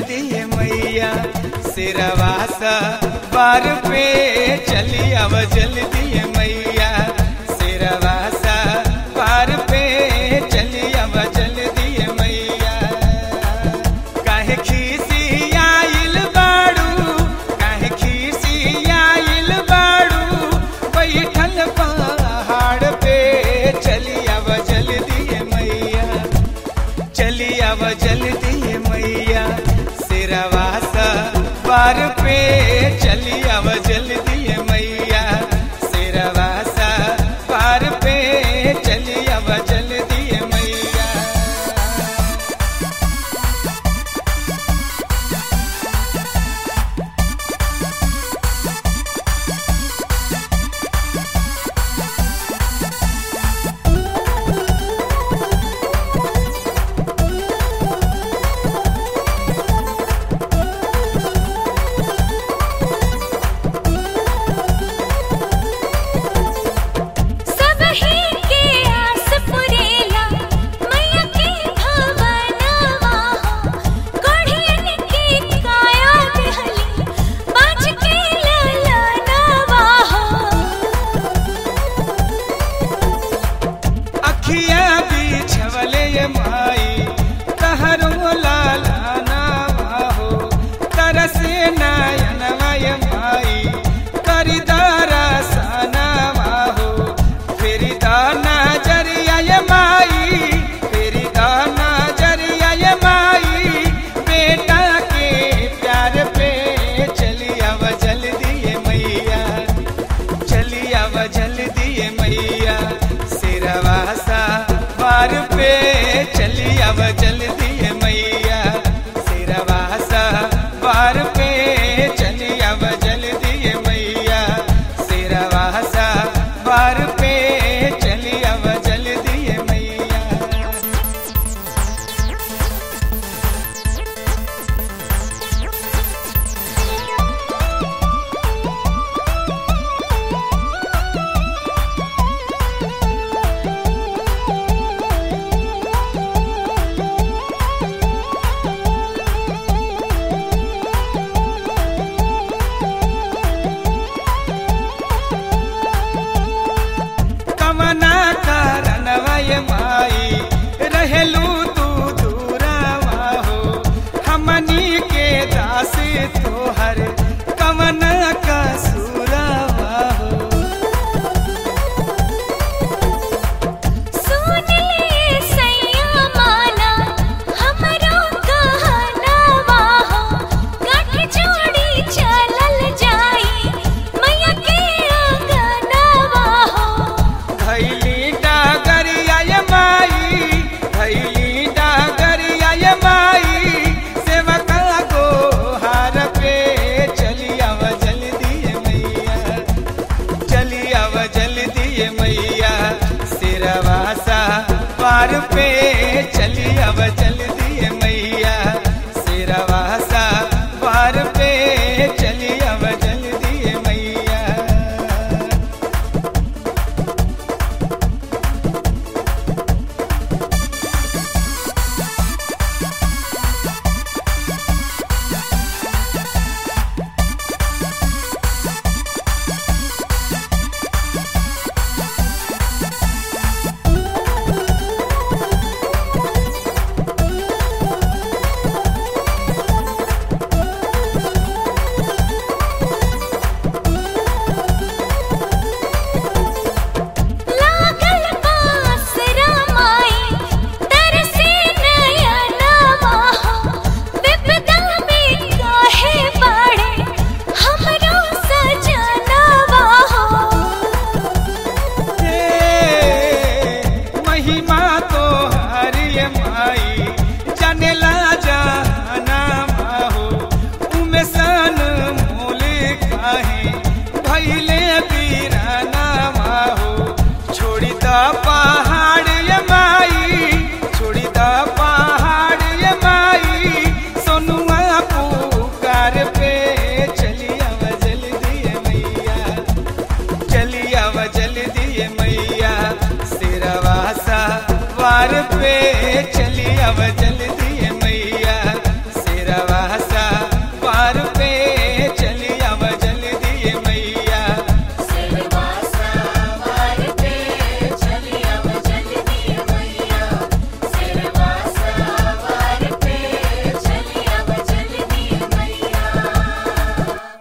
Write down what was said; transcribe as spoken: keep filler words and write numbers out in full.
दिए मैया सिरवा सवार पे चली अब जल दिए मैया सिरवा सवार पे चली अब जल दिए मैया। काहे खीसी आइल बाड़ू काहे खीसी आइल बाड़ू बैठल पहाड़ पे चली अब जल दिए मैया चली अब जल दिए मैया सिरवा सवार पे चली अब जल दिए मैया सिरवा सवार पे चली अब जल दिए मैया। सवार पे चली अब जल दिए मैया सिरवा सवार पे चली अब जल दिए मैया। सवार पे चली अब